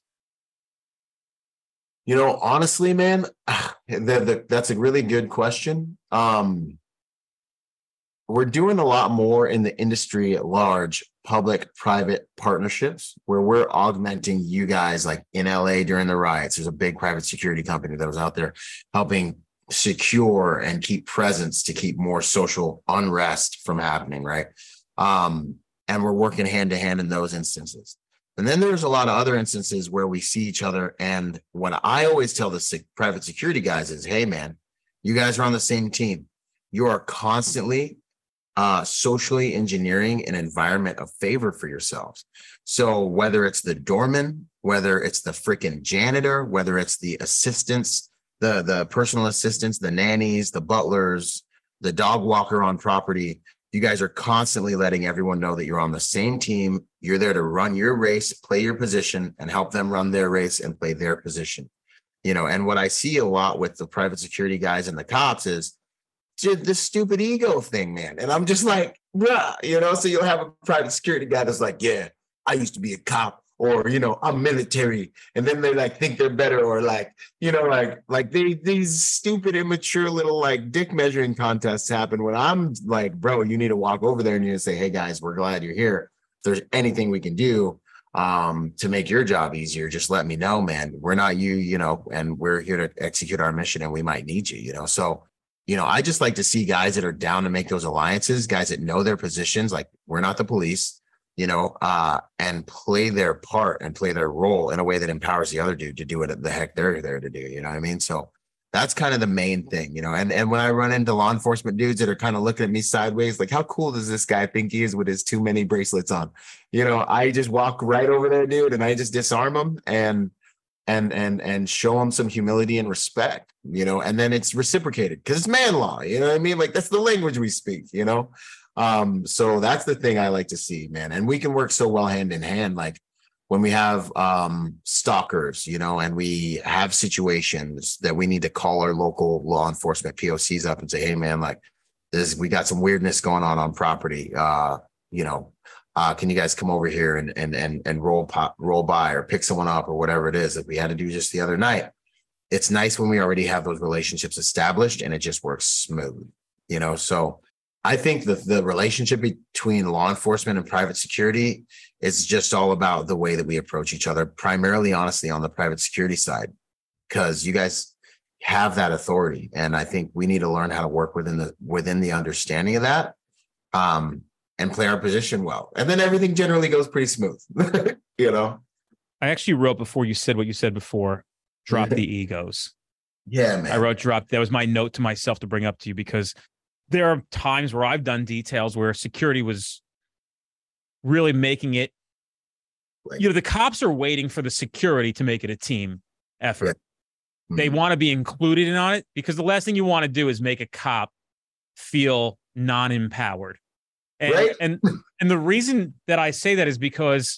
You know, honestly, man, that's a really good question. We're doing a lot more in the industry at large, public-private partnerships, where we're augmenting you guys. Like in LA during the riots, there's a big private security company that was out there helping secure and keep presence to keep more social unrest from happening, right? And we're working hand to hand in those instances. And then there's a lot of other instances where we see each other. And what I always tell the private security guys is, hey, man, you guys are on the same team. You are constantly socially engineering an environment of favor for yourselves. So whether it's the doorman, whether it's the freaking janitor, whether it's the assistants, the personal assistants, the nannies, the butlers, the dog walker on property, You guys are constantly letting everyone know that you're on the same team. You're there to run your race, play your position, and help them run their race and play their position. And what I see a lot with the private security guys and the cops is this stupid ego thing, man. And I'm just like, bruh, so you'll have a private security guy that's like, yeah, I used to be a cop, or, I'm military. And then they like think they're better, or like, these stupid, immature little like dick measuring contests happen when I'm like, bro, you need to walk over there and you need to say, hey guys, we're glad you're here. If there's anything we can do to make your job easier, just let me know, man. We're not you, and we're here to execute our mission, and we might need you, So, I just like to see guys that are down to make those alliances, guys that know their positions, like we're not the police, and play their part and play their role in a way that empowers the other dude to do what the heck they're there to do. You know what I mean? So that's kind of the main thing, and when I run into law enforcement dudes that are kind of looking at me sideways, like, how cool does this guy think he is with his too many bracelets on? I just walk right over there, dude, and I just disarm them and show them some humility and respect, and then it's reciprocated because it's man law. You know what I mean? Like, that's the language we speak, so that's the thing I like to see, man. And we can work so well hand in hand. Like when we have stalkers, and we have situations that we need to call our local law enforcement POCs up and say, hey man, like we got some weirdness going on property. Can you guys come over here and roll by or pick someone up or whatever it is that we had to do just the other night? It's nice when we already have those relationships established and it just works smooth, So I think the relationship between law enforcement and private security is just all about the way that we approach each other, primarily, honestly, on the private security side, because you guys have that authority. And I think we need to learn how to work within the understanding of that. And play our position well. And then everything generally goes pretty smooth, I
actually wrote before you said what you said before, drop the egos.
Yeah, man.
I wrote drop. That was my note to myself to bring up to you, because there are times where I've done details where security was really making it, the cops are waiting for the security to make it a team effort. Yeah. Mm-hmm. They want to be included in on it, because the last thing you want to do is make a cop feel non-empowered. And,
right.
and the reason that I say that is because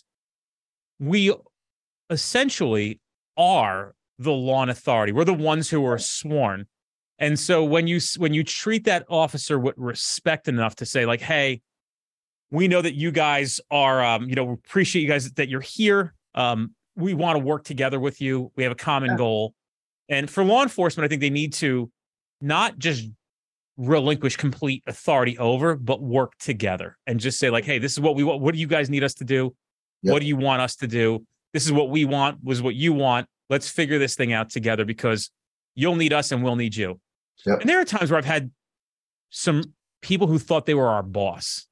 we essentially are the law and authority. We're the ones who are sworn. And so when you treat that officer with respect enough to say like, hey, we know that you guys are, we appreciate you guys that you're here. We want to work together with you. We have a common goal. And for law enforcement, I think they need to not just relinquish complete authority over, but work together and just say like, hey, this is what we want. What do you guys need us to do? Yep. What do you want us to do? This is what we want, was what you want. Let's figure this thing out together, because you'll need us and we'll need you. Yep. And there are times where I've had some people who thought they were our boss.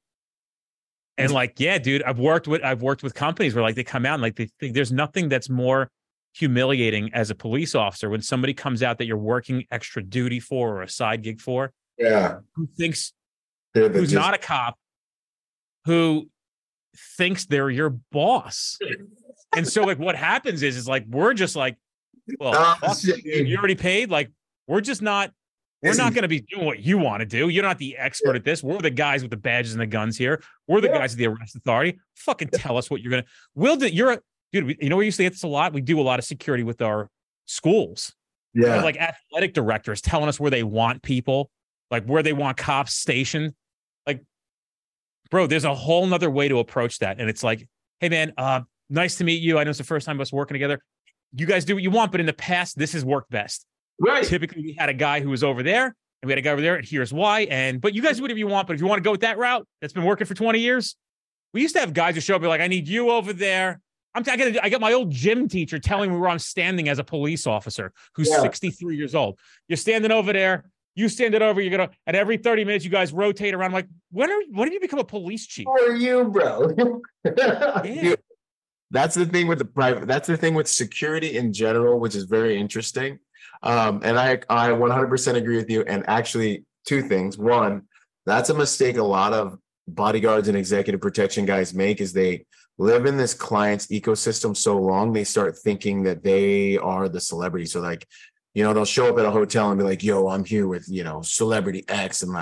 And like, yeah, dude, I've worked with companies where like they come out and like they think there's nothing that's more humiliating as a police officer when somebody comes out that you're working extra duty for or a side gig for.
Yeah.
Who thinks who's not a cop, who thinks they're your boss. And so like what happens is like we're just like, well, you already paid. Like we're not going to be doing what you want to do. You're not the expert at this. We're the guys with the badges and the guns here. We're the guys at the arrest authority. Fucking tell us what you're gonna. Dude. We used to get this a lot. We do a lot of security with our schools.
Yeah,
like athletic directors telling us where they want people. Like where they want cops stationed. Like, bro, there's a whole nother way to approach that. And it's like, hey man, nice to meet you. I know it's the first time us working together. You guys do what you want, but in the past, this has worked best.
Right.
Typically we had a guy who was over there and we had a guy over there, and here's why. But you guys do whatever you want. But if you want to go with that route, that's been working for 20 years. We used to have guys who show up and be like, I need you over there. I got my old gym teacher telling me where I'm standing as a police officer who's 63 years old. You're standing over there. You stand it over. You're gonna at every 30 minutes. You guys rotate around. I'm like, when did you become a police chief?
Who are you, bro?
Yeah.
Dude, that's the thing with the private. That's the thing with security in general, which is very interesting. And I 100% agree with you. And actually, two things. One, that's a mistake a lot of bodyguards and executive protection guys make, is they live in this client's ecosystem so long they start thinking that they are the celebrity. So like, they'll show up at a hotel and be like, yo, I'm here with, celebrity X. And like,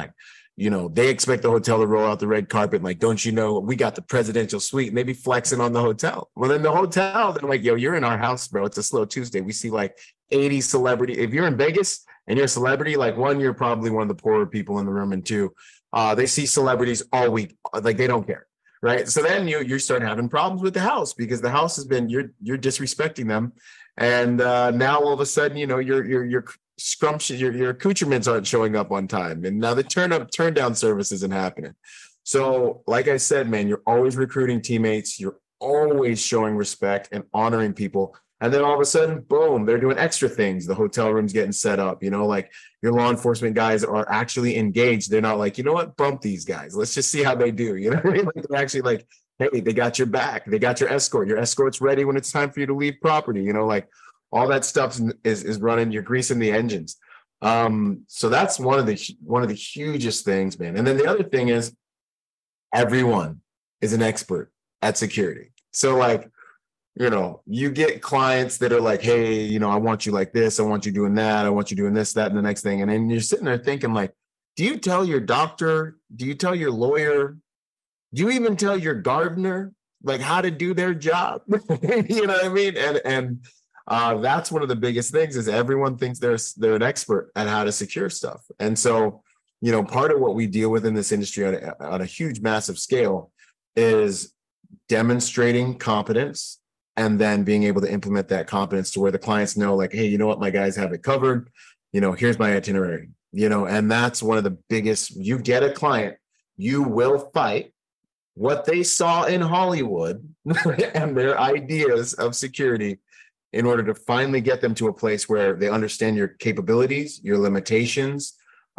They expect the hotel to roll out the red carpet. Like, don't you know, we got the presidential suite, and they be flexing on the hotel. Well, then the hotel, they're like, yo, you're in our house, bro. It's a slow Tuesday. We see like 80 celebrity. If you're in Vegas and you're a celebrity, like one, you're probably one of the poorer people in the room. And two, they see celebrities all week. Like they don't care. Right. So then you start having problems with the house because the house has been, you're disrespecting them. And now all of a sudden, your scrumptious, your accoutrements aren't showing up on time. And now the turn down service isn't happening. So like I said, man, you're always recruiting teammates. You're always showing respect and honoring people. And then all of a sudden, boom, they're doing extra things. The hotel room's getting set up, like your law enforcement guys are actually engaged. They're not like, you know what, bump these guys. Let's just see how they do. You know what I mean? Like they're actually like, hey, they got your back. They got your escort. Your escort's ready when it's time for you to leave property. Like all that stuff is running. You're greasing the engines. So that's one of the hugest things, man. And then the other thing is everyone is an expert at security. So like, you get clients that are like, hey, I want you like this. I want you doing that. I want you doing this, that, and the next thing. And then you're sitting there thinking like, do you tell your doctor? Do you tell your lawyer? Do you even tell your gardener like how to do their job? You know what I mean? And that's one of the biggest things is everyone thinks they're an expert at how to secure stuff. And so, part of what we deal with in this industry on a huge, massive scale is demonstrating competence and then being able to implement that competence to where the clients know like, hey, you know what? My guys have it covered. Here's my itinerary, and that's one of the biggest. You get a client, you will fight what they saw in Hollywood and their ideas of security in order to finally get them to a place where they understand your capabilities, your limitations,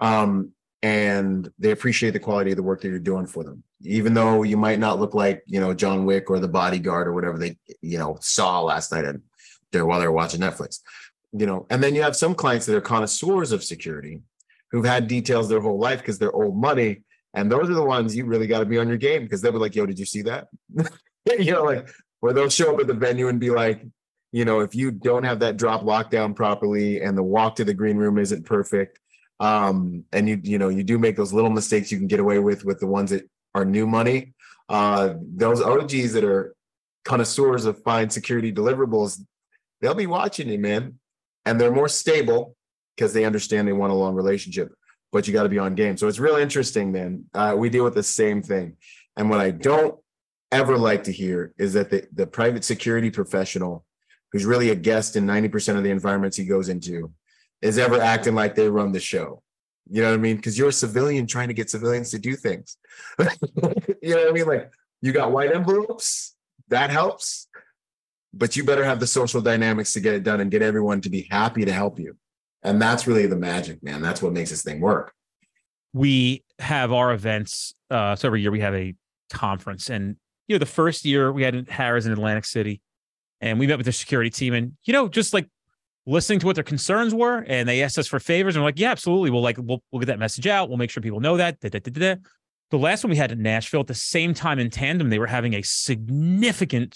and they appreciate the quality of the work that you're doing for them. Even though you might not look like, John Wick or The Bodyguard or whatever they, saw last night while they were watching Netflix, and then you have some clients that are connoisseurs of security who've had details their whole life because they're old money. And those are the ones you really got to be on your game because they'll be like, yo, did you see that? Like where they'll show up at the venue and be like, if you don't have that drop lockdown properly and the walk to the green room isn't perfect, and you do make those little mistakes you can get away with the ones that are new money, those OGs that are connoisseurs of fine security deliverables, they'll be watching you, man. And they're more stable because they understand they want a long relationship. But you got to be on game. So it's real interesting, man. We deal with the same thing. And what I don't ever like to hear is that the private security professional who's really a guest in 90% of the environments he goes into is ever acting like they run the show. You know what I mean? Because you're a civilian trying to get civilians to do things. You know what I mean? Like you got white envelopes, that helps. But you better have the social dynamics to get it done and get everyone to be happy to help you. And that's really the magic, man. That's what makes this thing work.
We have our events. So every year we have a conference. And, the first year we had in Harrah's in Atlantic City. And we met with their security team. And, just like listening to what their concerns were. And they asked us for favors. And we're like, yeah, absolutely. We'll get that message out. We'll make sure people know that. The last one we had in Nashville at the same time in tandem, they were having a significant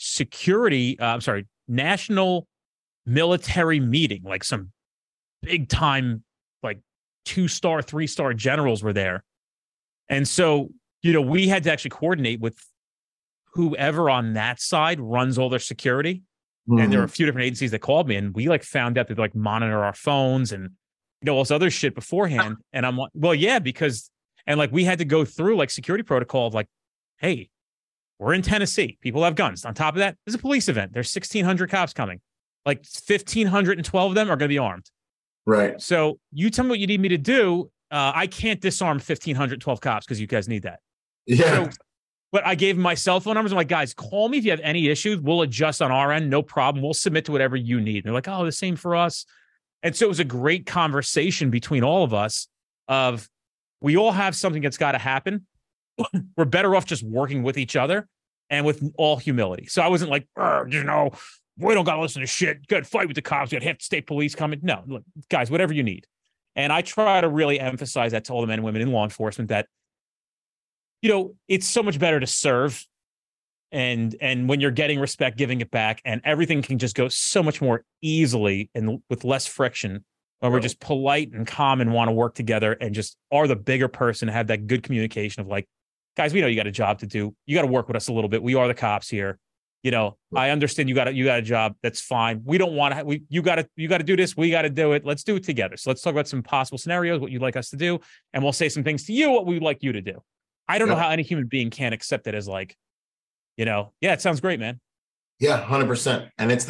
national military meeting, like some big time, like 2-star, 3-star generals were there. And so, we had to actually coordinate with whoever on that side runs all their security. Mm-hmm. And there were a few different agencies that called me and we found out that they monitor our phones and, all this other shit beforehand. And I'm like, well, yeah, because, and we had to go through security protocol of hey, we're in Tennessee. People have guns. On top of that, there's a police event. There's 1,600 cops coming. 1,512 of them are going to be armed.
Right.
So you tell me what you need me to do. I can't disarm 1,512 cops because you guys need that.
Yeah.
But I gave my cell phone numbers. I'm like, guys, call me if you have any issues. We'll adjust on our end. No problem. We'll submit to whatever you need. And they're like, oh, the same for us. And so it was a great conversation between all of us of we all have something that's got to happen. We're better off just working with each other and with all humility. So I wasn't like, we don't got to listen to shit. Good fight with the cops. We got half the state police coming. No, look, guys, whatever you need. And I try to really emphasize that to all the men and women in law enforcement that, it's so much better to serve. And when you're getting respect, giving it back, and everything can just go so much more easily and with less friction when we're just polite and calm and want to work together and just are the bigger person, have that good communication of like, guys, we know you got a job to do. You got to work with us a little bit. We are the cops here. You know, I understand you got a job. That's fine. We don't want to, you got to do this. We got to do it. Let's do it together. So let's talk about some possible scenarios, what you'd like us to do. And we'll say some things to you, what we would like you to do. I don't know how any human being can accept it as like, you know, yeah, it sounds great, man.
Yeah, 100%. And it's the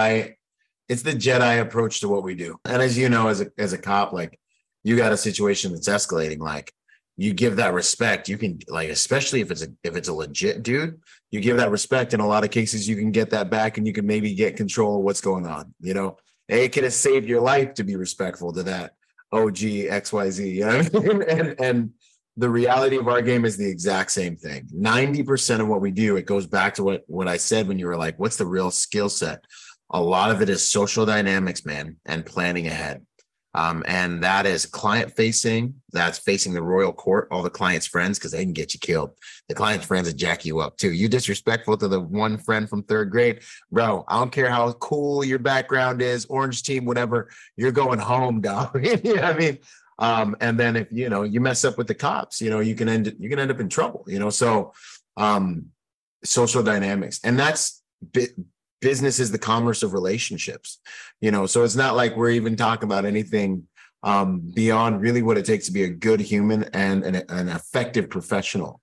Jedi approach to what we do. And as you know, as a cop, like you got a situation that's escalating, like you give that respect. You can, like, especially if it's a legit dude, you give that respect. In a lot of cases, you can get that back and you can maybe get control of what's going on. You know, it could have saved your life to be respectful to that OG XYZ. You know what I mean? And the reality of our game is the exact same thing. 90% of what we do, it goes back to what I said when you were like, what's the real skill set? A lot of it is social dynamics, man, and planning ahead. And that is client facing. That's facing the royal court, all the client's friends, because they can get you killed. The client's friends will jack you up too. You disrespectful to the one friend from third grade, bro. I don't care how cool your background is, orange team, whatever. You're going home, dog. You know what I mean? And then if you mess up with the cops, you can end up in trouble. So social dynamics, and that's business is the commerce of relationships. So it's not like we're even talking about anything beyond really what it takes to be a good human and an effective professional.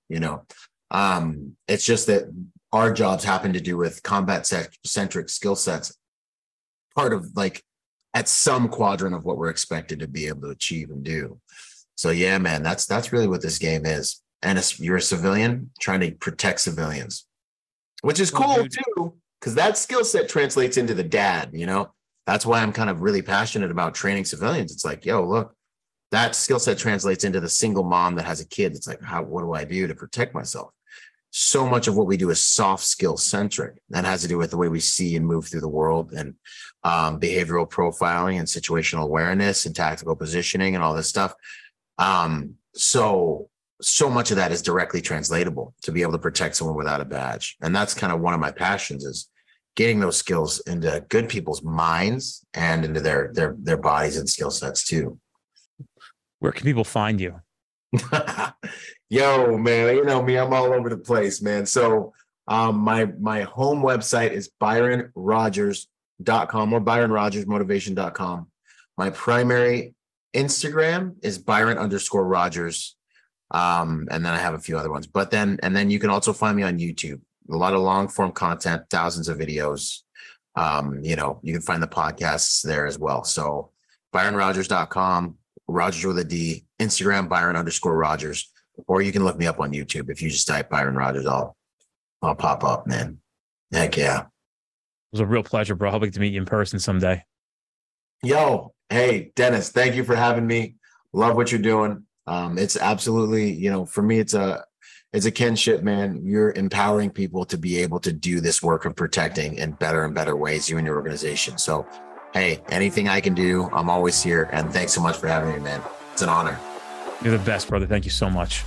It's just that our jobs happen to do with combat centric skill sets, part of like at some quadrant of what we're expected to be able to achieve and do. So yeah, man, that's really what this game is. And you're a civilian trying to protect civilians, which is cool too, because that skill set translates into the dad. That's why I'm kind of really passionate about training civilians. It's like, yo, look, that skill set translates into the single mom that has a kid. It's like, what do I do to protect myself? So much of what we do is soft skill centric. That has to do with the way we see and move through the world, and behavioral profiling and situational awareness and tactical positioning and all this stuff. So much of that is directly translatable to be able to protect someone without a badge. And that's kind of one of my passions, is getting those skills into good people's minds and into their bodies and skill sets too.
Where can people find you?
Yo, man, you know me, I'm all over the place, man. So my home website is ByronRogers.com or ByronRogersMotivation.com. My primary Instagram is Byron_Rogers. And then I have a few other ones, and then you can also find me on YouTube. A lot of long form content, thousands of videos. You can find the podcasts there as well. So ByronRogers.com, Rogers with a D, Instagram, Byron_Rogers, or you can look me up on YouTube. If you just type Byron Rogers, I'll pop up, man. Heck yeah. It
was a real pleasure, bro. Hoping to meet you in person someday.
Yo, hey, Dennis, thank you for having me. Love what you're doing. It's absolutely, for me, it's a kinship, man. You're empowering people to be able to do this work of protecting in better and better ways, you and your organization. So, hey, anything I can do, I'm always here. And thanks so much for having me, man. It's an honor.
You're the best, brother. Thank you so much.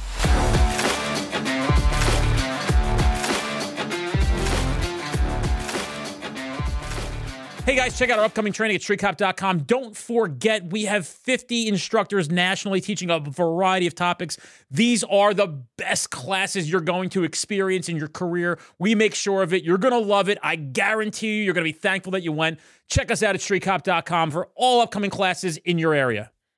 Hey guys, check out our upcoming training at streetcop.com. Don't forget, we have 50 instructors nationally teaching a variety of topics. These are the best classes you're going to experience in your career. We make sure of it. You're going to love it. I guarantee you're going to be thankful that you went. Check us out at streetcop.com for all upcoming classes in your area.